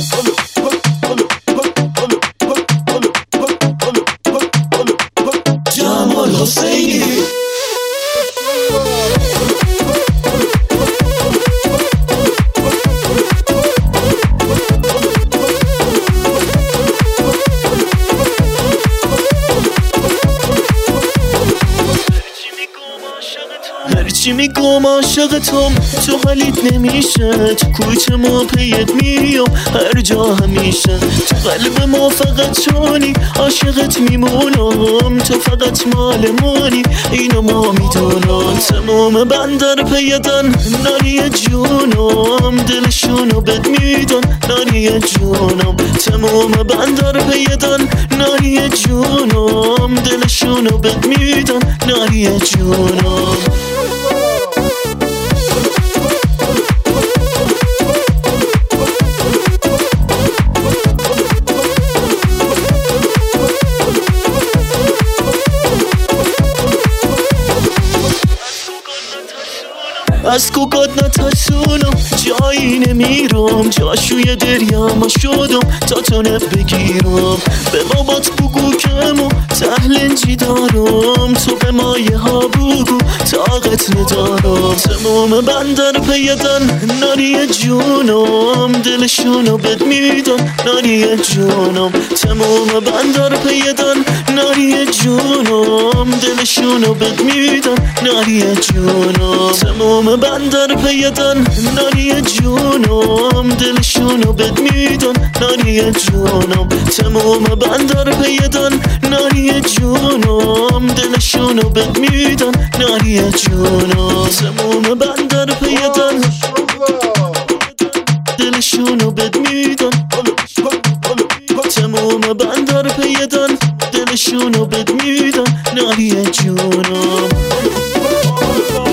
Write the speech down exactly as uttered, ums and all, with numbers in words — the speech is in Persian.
جمال حسینی هرچی میگم عاشقتم تو حالیت نمیشه، تو کوچه ما پیت میام هر جا همیشه، تو قلب ما فقط چونی عاشقت میمونم، تو فقط مال مانی اینو ما میدونم، تمام بندر پیدن ناری جونم، دلشونو بد میدن ناری جونم، تمام بندر پیدن ناری جونم، دلشونو بد میدن ناری جونم. از کوکات نترسونم جایی نمیرم، جاشوی دریاما شدم تا تو بگیرم، به بابات بگو کمو تهلنجی دارم، تو به مایه ها بگو طاقت ندارم، تمام بندر پیدن ناری جونم، دلشونو بد میدن ناری جونم، تمام بندر پیدن ناری جونم، دلشونو بد میدن ناری جونم، تمام بندر پیدن ناری جونم، دلشونو بد میدن ناری جونم، تمام بندر پیدن ناری جونم، دلشونو بد میدن ناری جونم، تمام بندر پیدن دلشونو بد میدن، تمام بندر پیدن دلشونو بد میدن ناری جونم.